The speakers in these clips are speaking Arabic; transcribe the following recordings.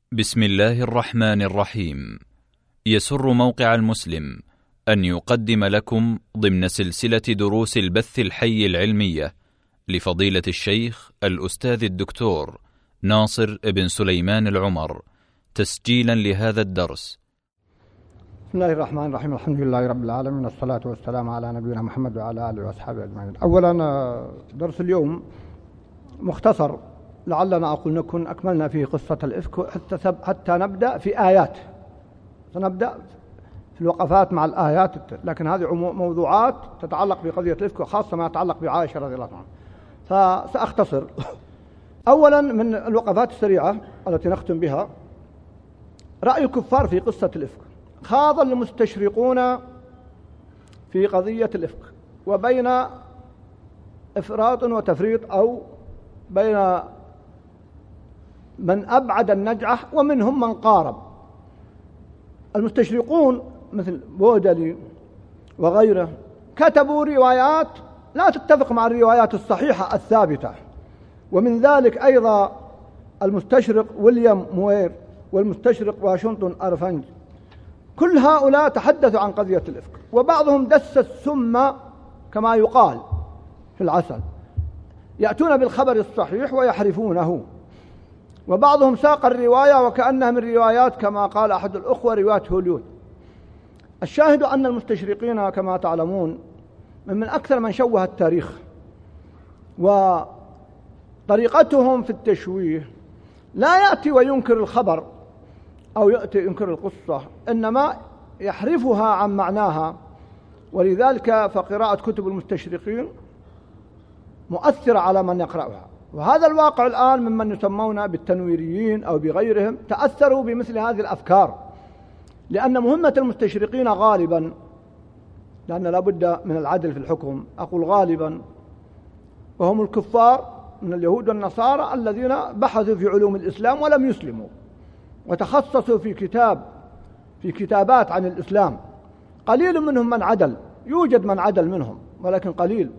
بسم الله الرحمن الرحيم. يسر موقع المسلم أن يقدم لكم ضمن سلسلة دروس البث الحي العلمية لفضيلة الشيخ الأستاذ الدكتور ناصر بن سليمان العمر، تسجيلا لهذا الدرس. بسم الله الرحمن الرحيم. الحمد لله رب العالمين، الصلاة والسلام على نبينا محمد وعلى آله وأصحابه أجمعين. أولا درس اليوم مختصر، لعلنا أقول نكون أكملنا فيه قصة الإفك حتى نبدأ في آيات. سنبدأ في الوقفات مع الآيات، لكن هذه موضوعات تتعلق بقضية الإفك، وخاصة ما يتعلق بعائشة رضي الله عنها، فسأختصر. أولا من الوقفات السريعة التي نختم بها رأي الكفار في قصة الإفك. خاض المستشرقون في قضية الإفك، وبين إفراط وتفريط، أو بين من أبعد النجعة ومنهم من قارب. المستشرقون مثل بودلي وغيره كتبوا روايات لا تتفق مع الروايات الصحيحة الثابتة، ومن ذلك أيضا المستشرق ويليام موير والمستشرق واشنطن أرفنج. كل هؤلاء تحدثوا عن قضية الإفك، وبعضهم دس السم كما يقال في العسل، يأتون بالخبر الصحيح ويحرفونه، وبعضهم ساق الرواية وكأنها من روايات كما قال أحد الأخوة رواية هوليود. الشاهد أن المستشرقين كما تعلمون من أكثر من شوه التاريخ، وطريقتهم في التشويه لا يأتي وينكر الخبر أو يأتي ينكر القصة، إنما يحرفها عن معناها. ولذلك فقراءة كتب المستشرقين مؤثرة على من يقرأها، وهذا الواقع الآن ممن يسمون بالتنويريين أو بغيرهم تأثروا بمثل هذه الأفكار، لأن مهمة المستشرقين غالبا، لأن لا بد من العدل في الحكم، أقول غالبا، وهم الكفار من اليهود والنصارى الذين بحثوا في علوم الإسلام ولم يسلموا، وتخصصوا في كتابات عن الإسلام. قليل منهم من عدل، يوجد من عدل منهم ولكن قليل،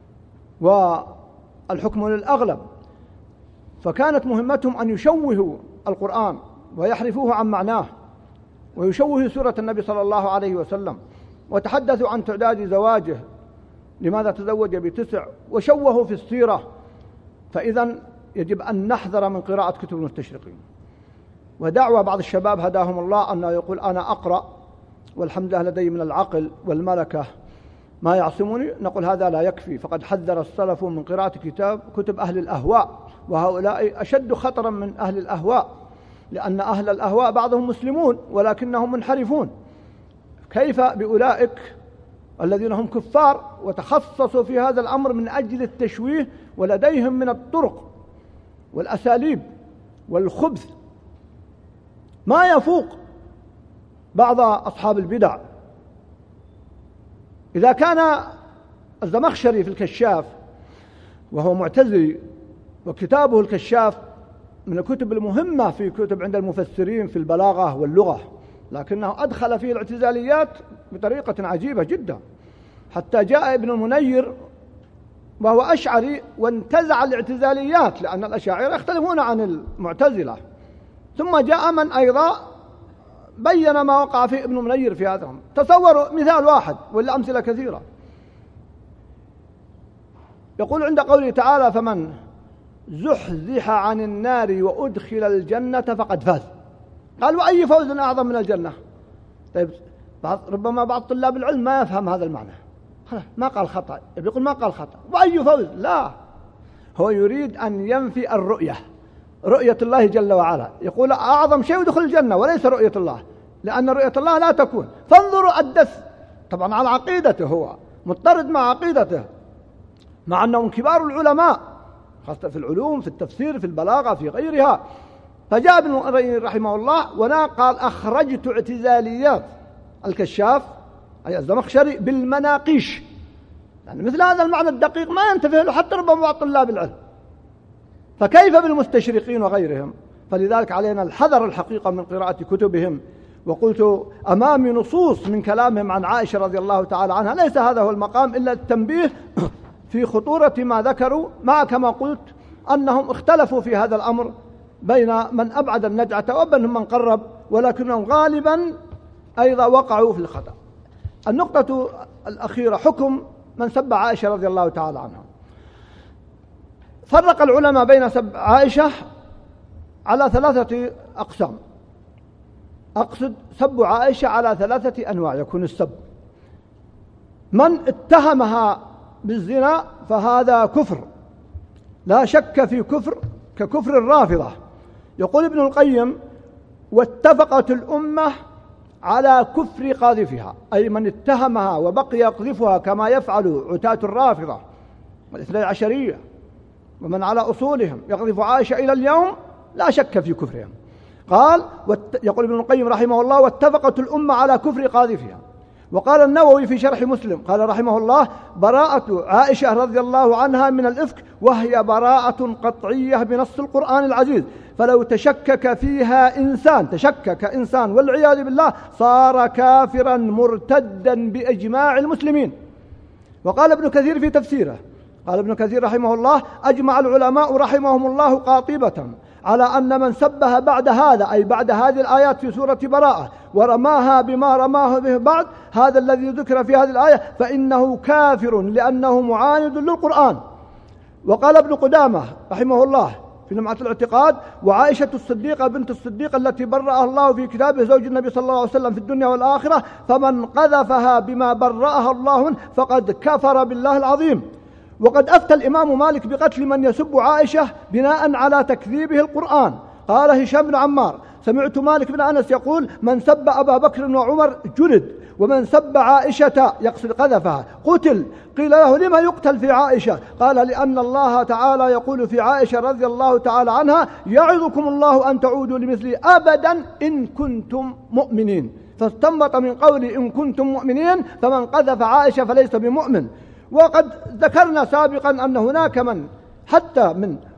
والحكم للأغلب. فكانت مهمتهم أن يشوهوا القرآن ويحرفوه عن معناه، ويشوهوا سورة النبي صلى الله عليه وسلم، وتحدثوا عن تعداد زواجه، لماذا تزوج ب9، وشوهوا في السيرة. فإذا يجب أن نحذر من قراءة كتب المستشرقين. ودعوى بعض الشباب هداهم الله أنه يقول أنا أقرأ والحمد لله لدي من العقل والملكة ما يعصمني، نقول هذا لا يكفي، فقد حذر السلف من قراءة كتب أهل الأهواء، وهؤلاء أشد خطرا من أهل الأهواء، لأن أهل الأهواء بعضهم مسلمون ولكنهم منحرفون. كيف بأولئك الذين هم كفار وتخصصوا في هذا الأمر من أجل التشويه، ولديهم من الطرق والأساليب والخبث ما يفوق بعض أصحاب البدع. إذا كان الزمخشري في الكشاف وهو معتزلي، وكتابه الكشاف من الكتب المهمة في كتب عند المفسرين في البلاغة واللغة، لكنه أدخل فيه الاعتزاليات بطريقة عجيبة جدا، حتى جاء ابن المنير وهو أشعري وانتزع الاعتزاليات، لأن الأشاعرة يختلفون عن المعتزلة. ثم جاء من أيضا بين ما وقع فيه ابن المنير في هذا. تصوروا مثال واحد ولا أمثلة كثيرة. يقول عند قوله تعالى فمن زحزح عن النار وأدخل الجنة فقد فاز. قال وأي فوز أعظم من الجنة؟ طيب ربما بعض طلاب العلم ما يفهم هذا المعنى، ما قال خطأ، يقول ما قال خطأ، وأي فوز؟ لا، هو يريد أن ينفي الرؤية، رؤية الله جل وعلا. يقول أعظم شيء يدخل الجنة وليس رؤية الله، لأن رؤية الله لا تكون. فانظروا الدس طبعا على عقيدته، هو مضطرد مع عقيدته، مع أنهم كبار العلماء خاصة في العلوم، في التفسير، في البلاغة، في غيرها. فجاء ابن المنير رحمه الله قال أخرجت اعتزاليات الكشاف أي الزمخشري بالمناقيش، يعني مثل هذا المعنى الدقيق ما ينتبه له حتى ربما بعض طلاب العلم، فكيف بالمستشرقين وغيرهم؟ فلذلك علينا الحذر الحقيقة من قراءة كتبهم. وقلت أمامي نصوص من كلامهم عن عائشة رضي الله تعالى عنها، ليس هذا هو المقام إلا التنبيه في خطورة ما ذكروا، مع كما قلت أنهم اختلفوا في هذا الأمر بين من أبعد النجعة وبينهم من قرب، ولكنهم غالبا أيضا وقعوا في الخطأ. النقطة الأخيرة حكم من سب عائشة رضي الله تعالى عنها. فرق العلماء بين سب عائشة على 3 أقسام. أقصد سب عائشة على 3 أنواع يكون السب. من اتهمها بالزنا فهذا كفر لا شك في كفر، ككفر الرافضة. يقول ابن القيم: واتفقت الأمة على كفر قاذفها، أي من اتهمها وبقي يقذفها كما يفعل عتاة الرافضة والاثني عشرية ومن على أصولهم يقذف عائشة إلى اليوم لا شك في كفرهم. قال يقول ابن القيم رحمه الله: واتفقت الأمة على كفر قاذفها. وقال النووي في شرح مسلم قال رحمه الله: براءة عائشة رضي الله عنها من الإفك وهي براءة قطعية بنص القرآن العزيز، فلو تشكك فيها إنسان والعياذ بالله صار كافرا مرتدا بإجماع المسلمين. وقال ابن كثير في تفسيره، قال ابن كثير رحمه الله: أجمع العلماء رحمهم الله قاطبة على أن من سبها بعد هذا، أي بعد هذه الآيات في سورة براءة، ورماها بما رماه به بعد هذا الذي ذكر في هذه الآية، فإنه كافر لأنه معاند للقرآن. وقال ابن قدامة رحمه الله في لمعة الاعتقاد: وعائشة الصديقة بنت الصديق التي برأها الله في كتابه زوج النبي صلى الله عليه وسلم في الدنيا والآخرة، فمن قذفها بما برأها الله منه فقد كفر بالله العظيم. وقد أفتى الإمام مالك بقتل من يسب عائشة بناء على تكذيبه القرآن. قال هشام بن عمار: سمعت مالك بن أنس يقول: من سب أبا بكر وعمر جلد، ومن سب عائشة يقصد قذفها قتل. قيل له: لما يقتل في عائشة؟ قال: لأن الله تعالى يقول في عائشة رضي الله تعالى عنها: يعظكم الله أن تعودوا لمثلي أبدا إن كنتم مؤمنين. فاستنبط من قول إن كنتم مؤمنين فمن قذف عائشة فليس بمؤمن. وقد ذكرنا سابقا أن هناك من حتى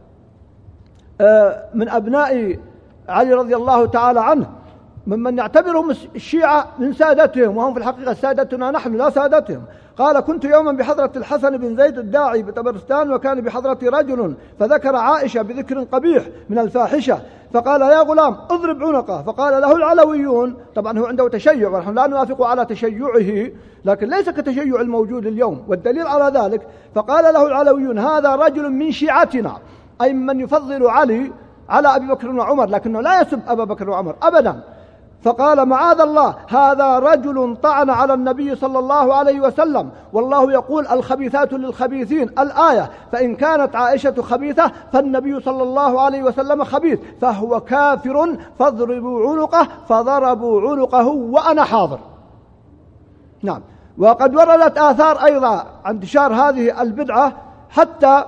من أبناء علي رضي الله تعالى عنه ممن يعتبرهم الشيعة من سادتهم، وهم في الحقيقة سادتنا نحن لا سادتهم. قال: كنت يوما بحضرة الحسن بن زيد الداعي بطبرستان، وكان بحضرة رجل فذكر عائشة بذكر قبيح من الفاحشة، فقال: يا غلام اضرب عنقه. فقال له العلويون، طبعا هو عنده تشيع ونحن لا نوافق على تشيعه، لكن ليس كتشيع الموجود اليوم، والدليل على ذلك فقال له العلويون: هذا رجل من شيعتنا، أي من يفضل علي على أبي بكر وعمر، لكنه لا يسب أبا بكر وعمر أبدا. فقال: معاذ الله، هذا رجل طعن على النبي صلى الله عليه وسلم، والله يقول: الخبيثات للخبيثين الآية، فإن كانت عائشة خبيثة فالنبي صلى الله عليه وسلم خبيث، فهو كافر، فاضربوا عنقه. فضربوا عنقه وأنا حاضر. نعم. وقد وردت آثار أيضا عن انتشار هذه البدعة، حتى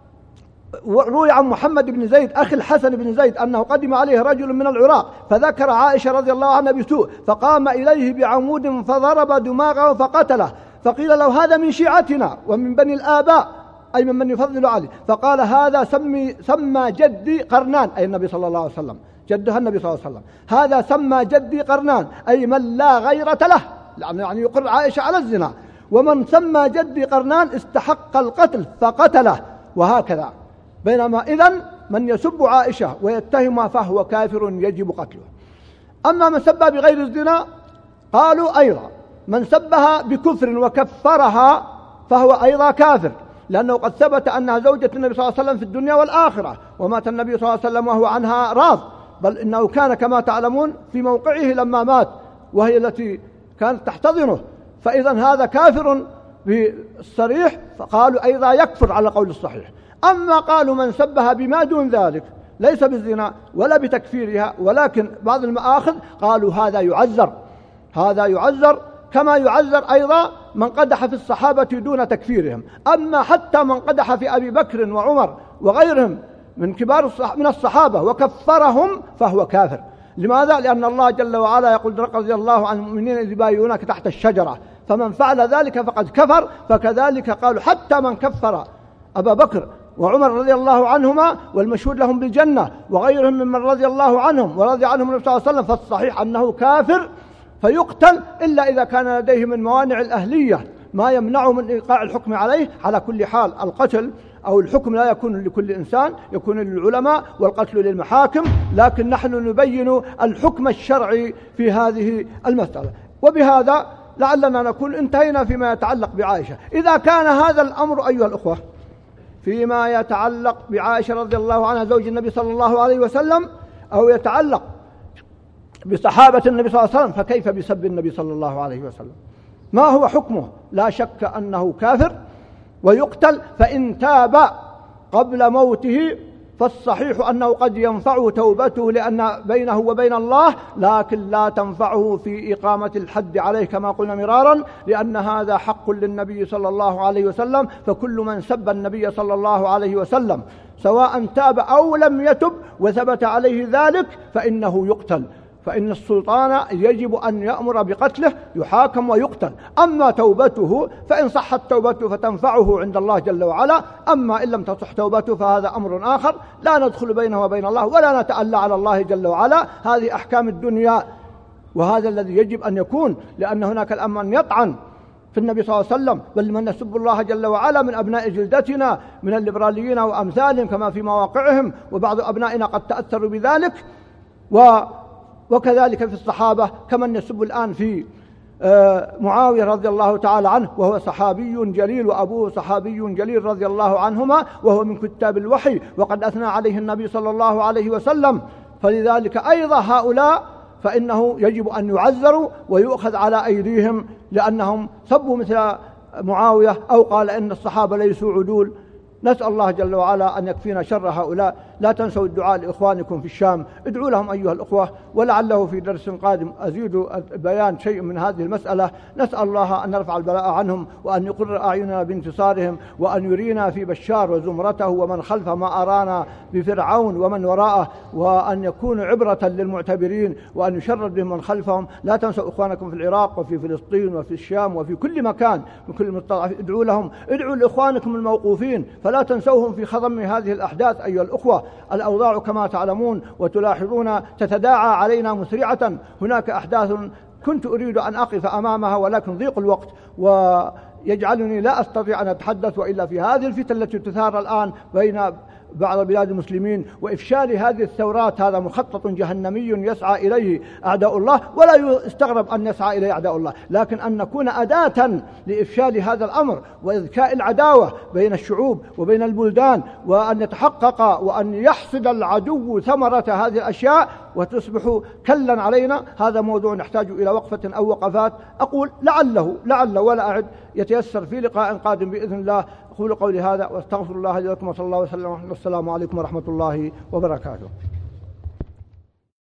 روي عن محمد بن زيد أخي الحسن بن زيد أنه قدم عليه رجل من العراق فذكر عائشة رضي الله عنها بسوء، فقام إليه بعمود فضرب دماغه فقتله، فقيل له: هذا من شيعتنا ومن بني الآباء، أي من يفضل علي. فقال: هذا سمى جدي قرنان، أي النبي صلى الله عليه وسلم، جدها النبي صلى الله عليه وسلم، هذا سمى جدي قرنان، أي من لا غيرة له، يعني يقر عائشة على الزنا، ومن سمى جدي قرنان استحق القتل فقتله، وهكذا. بينما إذن من يسب عائشة ويتهمها فهو كافر يجب قتله. أما من سبها بغير الزنا قالوا أيضا من سبها بكفر وكفرها فهو أيضا كافر، لأنه قد ثبت أنها زوجة النبي صلى الله عليه وسلم في الدنيا والآخرة، ومات النبي صلى الله عليه وسلم وهو عنها راض، بل إنه كان كما تعلمون في موقعه لما مات، وهي التي كانت تحتضنه، فإذا هذا كافر بالصريح، فقالوا أيضا يكفر على قول الصحيح. أما قالوا من سبها بما دون ذلك ليس بالزنا ولا بتكفيرها، ولكن بعض المآخذ قالوا هذا يعزر كما يعزر أيضا من قدح في الصحابة دون تكفيرهم. أما حتى من قدح في أبي بكر وعمر وغيرهم من كبار من الصحابة وكفرهم فهو كافر. لماذا؟ لأن الله جل وعلا يقول: رضي الله عن المؤمنين إذ يبايعونك تحت الشجرة، فمن فعل ذلك فقد كفر. فكذلك قالوا حتى من كفر أبا بكر وعمر رضي الله عنهما والمشهود لهم بالجنة وغيرهم ممن رضي الله عنهم ورضي عنهم النبي صلى الله عليه وسلم، فالصحيح أنه كافر فيقتل، إلا إذا كان لديه من موانع الأهلية ما يمنع من إيقاع الحكم عليه. على كل حال القتل أو الحكم لا يكون لكل إنسان، يكون للعلماء والقتل للمحاكم، لكن نحن نبين الحكم الشرعي في هذه المسألة. وبهذا لعلنا نكون انتهينا فيما يتعلق بعائشة. إذا كان هذا الأمر أيها الأخوة فيما يتعلق بعائشة رضي الله عنها زوج النبي صلى الله عليه وسلم، أو يتعلق بصحابة النبي صلى الله عليه وسلم، فكيف بسب النبي صلى الله عليه وسلم؟ ما هو حكمه؟ لا شك أنه كافر ويقتل، فإن تاب قبل موته فالصحيح أنه قد ينفعه توبته لأن بينه وبين الله، لكن لا تنفعه في إقامة الحد عليه كما قلنا مرارا، لأن هذا حق للنبي صلى الله عليه وسلم. فكل من سب النبي صلى الله عليه وسلم سواء تاب أو لم يتب وثبت عليه ذلك فإنه يقتل، فإن السلطان يجب أن يأمر بقتله، يحاكم ويقتل. أما توبته فإن صحت توبته فتنفعه عند الله جل وعلا، أما إن لم تصح توبته فهذا أمر آخر لا ندخل بينه وبين الله ولا نتألى على الله جل وعلا. هذه أحكام الدنيا، وهذا الذي يجب أن يكون، لأن هناك الآن من يطعن في النبي صلى الله عليه وسلم، بل من يسب الله جل وعلا من أبناء جلدتنا من الليبراليين وأمثالهم كما في مواقعهم، وبعض أبنائنا قد تأثروا بذلك، وكذلك في الصحابة كمن يسب الآن في معاوية رضي الله تعالى عنه، وهو صحابي جليل وأبوه صحابي جليل رضي الله عنهما، وهو من كتاب الوحي وقد أثنى عليه النبي صلى الله عليه وسلم. فلذلك أيضا هؤلاء فإنه يجب أن يعذروا ويؤخذ على أيديهم، لأنهم سبوا مثل معاوية أو قال إن الصحابة ليسوا عدول. نسأل الله جل وعلا أن يكفينا شر هؤلاء. لا تنسوا الدعاء لإخوانكم في الشام، ادعوا لهم أيها الأخوة، ولعله في درس قادم أزيد بيان شيء من هذه المسألة. نسأل الله أن نرفع البلاء عنهم، وأن يقر أعيننا بانتصارهم، وأن يرينا في بشار وزمرته ومن خلفه ما أرانا بفرعون ومن وراءه، وأن يكون عبرة للمعتبرين، وأن يشرد بهم من خلفهم. لا تنسوا إخوانكم في العراق وفي فلسطين وفي الشام وفي كل مكان من كل المستضعفين، ادعوا لهم، ادعوا لإخوانكم الموقوفين، فلا تنسوهم في خضم هذه الأحداث أيها الأخوة. الأوضاع كما تعلمون وتلاحظون تتداعى علينا مسرعة. هناك أحداث كنت أريد أن أقف أمامها ولكن ضيق الوقت ويجعلني لا أستطيع أن أتحدث، وإلا في هذه الفتن التي تثار الآن بين بعض بلاد المسلمين وإفشال هذه الثورات، هذا مخطط جهنمي يسعى إليه أعداء الله، ولا يستغرب أن يسعى إليه أعداء الله، لكن أن نكون أداة لإفشال هذا الأمر وإذكاء العداوة بين الشعوب وبين البلدان، وأن يتحقق وأن يحصد العدو ثمرة هذه الأشياء وتصبح كلا علينا. هذا موضوع نحتاج إلى وقفة أو وقفات. أقول لعله ولا أعد يتيسر في لقاء قادم بإذن الله. أقول قولي هذا واستغفر الله لي ولكم، وصلى الله وسلم. والسلام عليكم ورحمة الله وبركاته.